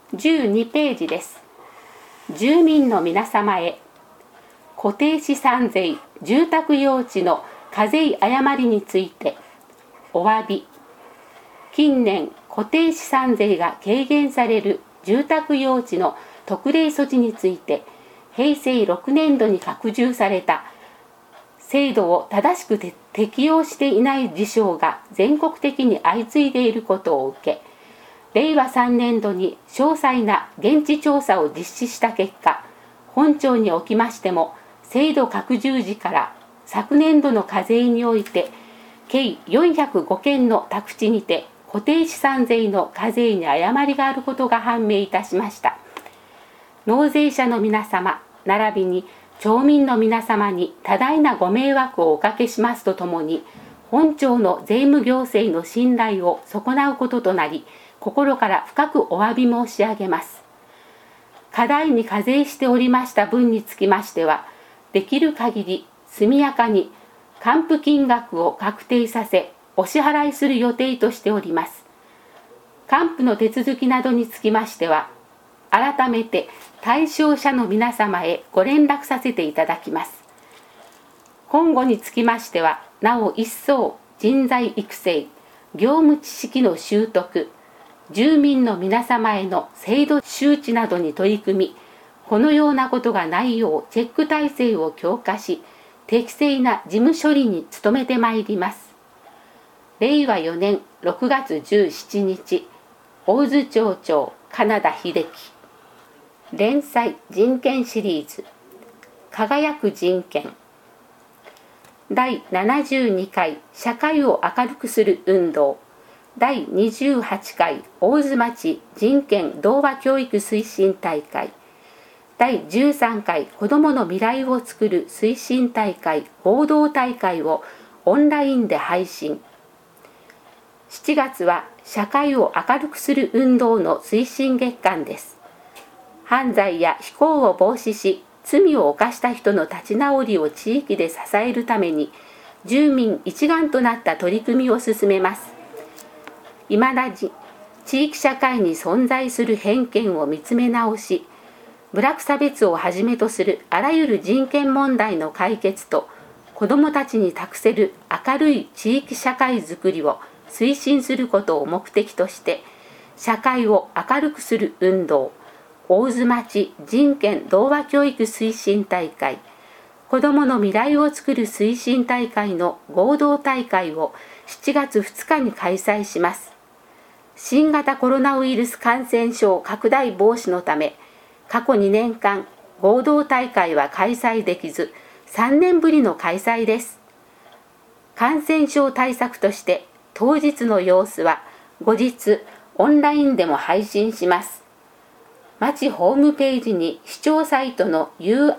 12ページです。住民の皆様へ、固定資産税住宅用地の課税誤りについてお詫び。近年固定資産税が軽減される住宅用地の特例措置について、平成6年度に拡充された制度を正しく適用していない事象が全国的に相次いでいることを受け、令和3年度に詳細な現地調査を実施した結果、本庁におきましても制度拡充時から昨年度の課税において計405件の宅地にて固定資産税の課税に誤りがあることが判明いたしました。納税者の皆様並びに町民の皆様に多大なご迷惑をおかけしますとともに、本庁の税務行政の信頼を損なうこととなり、心から深くお詫び申し上げます。過大に課税しておりました分につきましては、できる限り速やかに還付金額を確定させ、お支払いする予定としております。還付の手続きなどにつきましては、改めて対象者の皆様へご連絡させていただきます。今後につきましては、なお一層人材育成、業務知識の習得、住民の皆様への制度周知などに取り組み、このようなことがないようチェック体制を強化し、適正な事務処理に努めてまいります。令和4年6月17日、大津町長金田秀樹。連載人権シリーズ、輝く人権。第72回社会を明るくする運動、第28回大津町人権童話教育推進大会、第13回子どもの未来をつくる推進大会合同大会をオンラインで配信。7月は社会を明るくする運動の推進月間です。犯罪や非行を防止し、罪を犯した人の立ち直りを地域で支えるために、住民一丸となった取り組みを進めます。いまだ地域社会に存在する偏見を見つめ直し、部落差別をはじめとするあらゆる人権問題の解決と、子どもたちに託せる明るい地域社会づくりを推進することを目的として、社会を明るくする運動、大津町人権童話教育推進大会、子どもの未来をつくる推進大会の合同大会を7月2日に開催します。新型コロナウイルス感染症拡大防止のため、過去2年間合同大会は開催できず、3年ぶりの開催です。感染症対策として当日の様子は後日オンラインでも配信します。町ホームページに視聴サイトの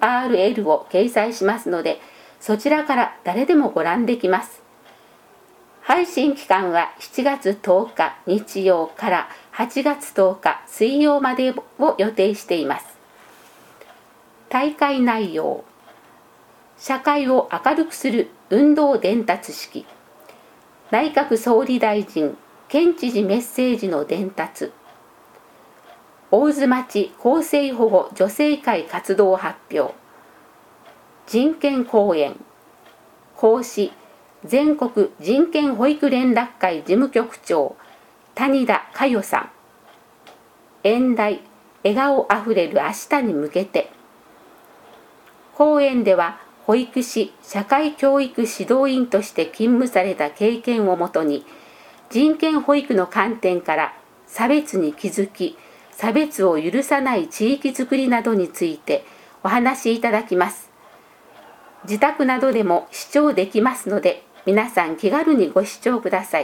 URL を掲載しますので、そちらから誰でもご覧できます。配信期間は7月10日日曜から8月10日水曜までを予定しています。大会内容、社会を明るくする運動伝達式、内閣総理大臣県知事メッセージの伝達、大津町公正保護女性会活動発表、人権講演、講師全国人権保育連絡会事務局長谷田佳代さん。演題、笑顔あふれる明日に向けて。講演では保育士社会教育指導員として勤務された経験をもとに、人権保育の観点から差別に気づき、差別を許さない地域づくりなどについてお話しいただきます。自宅などでも視聴できますので、皆さん気軽にご視聴ください。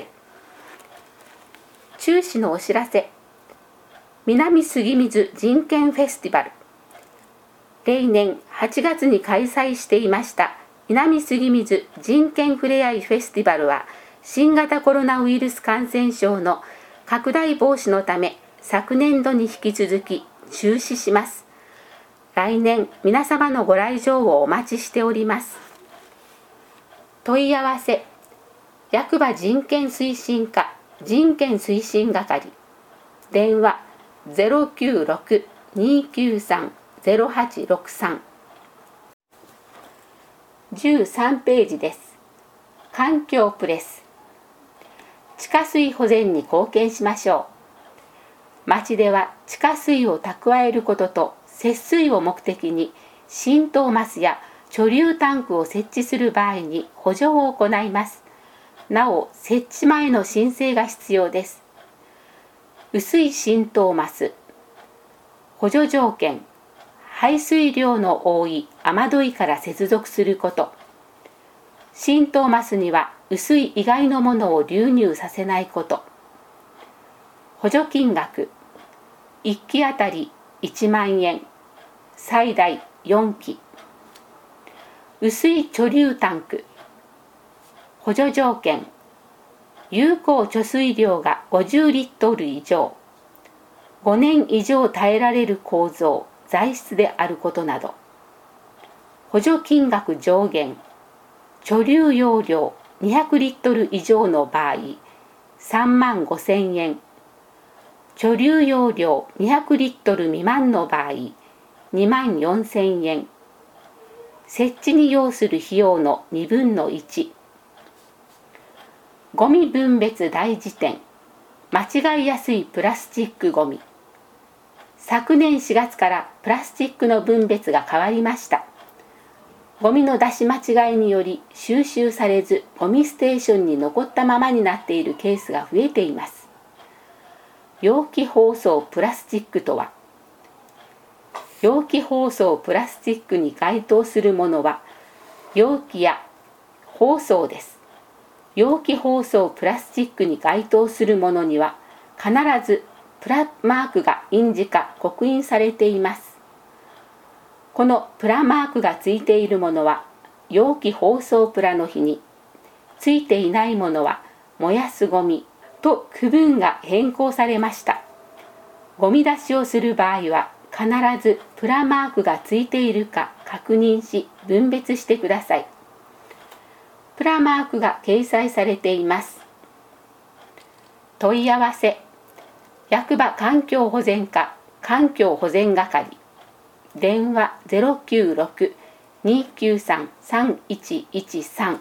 中止のお知らせ。南杉水人権フェスティバル。例年8月に開催していました南杉水人権ふれあいフェスティバルは、新型コロナウイルス感染症の拡大防止のため昨年度に引き続き中止します。来年皆様のご来場をお待ちしております。問い合わせ、役場人権推進課人権推進係、電話 096-293-0863。13ページです。環境プレス。地下水保全に貢献しましょう。町では地下水を蓄えることと節水を目的に浸透マスや貯留タンクを設置する場合に補助を行います。なお、設置前の申請が必要です。薄い浸透マス。補助条件。排水量の多い雨どいから接続すること。浸透マスには薄い以外のものを流入させないこと。補助金額。1基あたり1万円。最大4基。薄い貯留タンク。補助条件。有効貯水量が50リットル以上。5年以上耐えられる構造、材質であることなど。補助金額上限。貯留容量200リットル以上の場合、3万5,000円。貯留容量200リットル未満の場合、2万4,000円。設置に要する費用の2分の1。ゴミ分別大辞典。間違いやすいプラスチックゴミ。昨年4月からプラスチックの分別が変わりました。ゴミの出し間違いにより収集されずゴミステーションに残ったままになっているケースが増えています。容器包装プラスチックとは、容器包装プラスチックに該当するものは容器や包装です。容器包装プラスチックに該当するものには必ずプラマークが印字か刻印されています。このプラマークがついているものは容器包装プラの日に、ついていないものは燃やすゴミと区分が変更されました。ゴミ出しをする場合は必ずプラマークがついているか確認し分別してください。プラマークが掲載されています。問い合わせ。役場環境保全課環境保全係。電話 096-293-3113。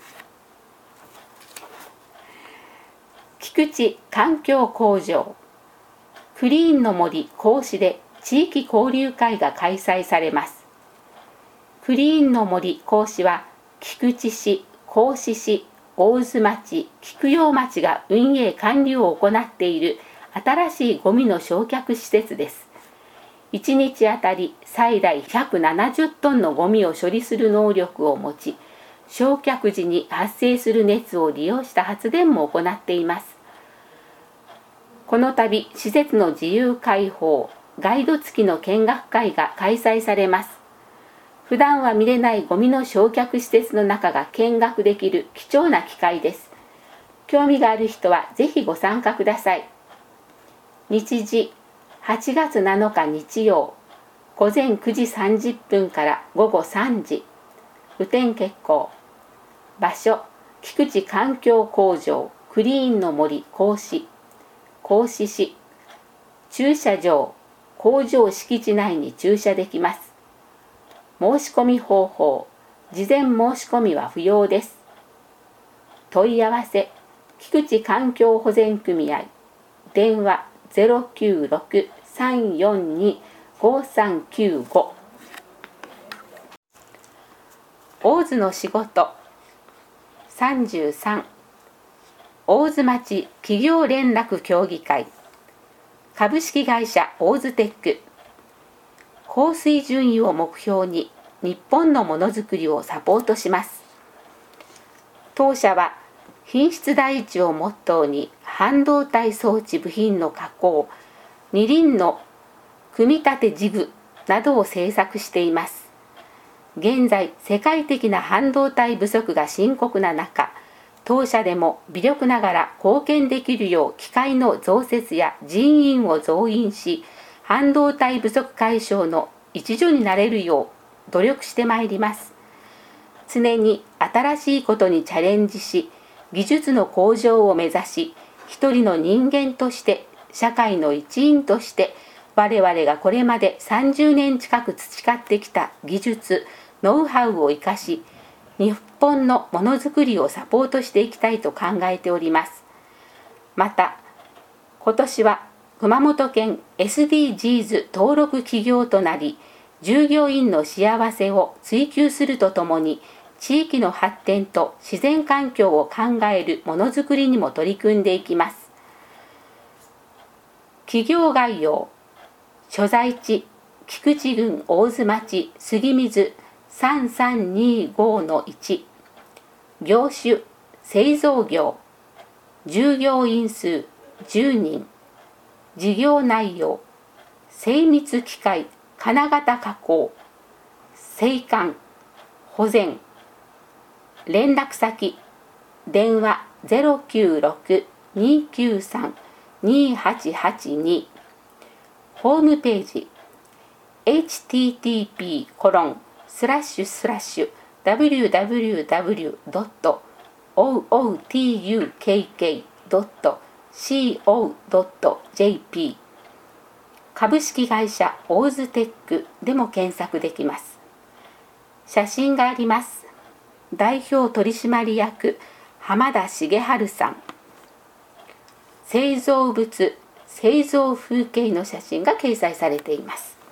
菊池環境工場。クリーンの森講師で地域交流会が開催されます。クリーンの森講師は菊池市、合志市、大津町、菊陽町が運営管理を行っている新しいゴミの焼却施設です。1日あたり最大170トンのゴミを処理する能力を持ち、焼却時に発生する熱を利用した発電も行っています。この度、施設の自由開放、ガイド付きの見学会が開催されます。普段は見れないゴミの焼却施設の中が見学できる貴重な機会です。興味がある人はぜひご参加ください。日時8月7日日曜、午前9時30分から午後3時。雨天決行。場所、菊池環境工場クリーンの森合志、合志市。駐車場、工場敷地内に駐車できます。申し込み方法、事前申し込みは不要です。問い合わせ、菊池環境保全組合。電話096-342-5395。大津の仕事。33、大津町企業連絡協議会。株式会社大津テック。高水準位を目標に日本のものづくりをサポートします。当社は品質第一をモットーに半導体装置部品の加工、二輪の組み立てジグなどを製作しています。現在、世界的な半導体不足が深刻な中、当社でも微力ながら貢献できるよう機械の増設や人員を増員し、半導体不足解消の一助になれるよう努力してまいります。常に新しいことにチャレンジし、技術の向上を目指し、一人の人間として社会の一員として我々がこれまで30年近く培ってきた技術、ノウハウを生かし、日本のものづくりをサポートしていきたいと考えております。また、今年は熊本県 SDGs 登録企業となり、従業員の幸せを追求するとともに、地域の発展と自然環境を考えるものづくりにも取り組んでいきます。企業概要、所在地、菊池郡大津町杉水3325-1、業種、製造業、従業員数10人、事業内容、精密機械、金型加工、製管、保全、連絡先、電話096-293-2882、ホームページ、http://www.outukk.co.jp 株式会社オーズテックでも検索できます。写真があります。代表取締役浜田茂治さん。製造物、製造風景の写真が掲載されています。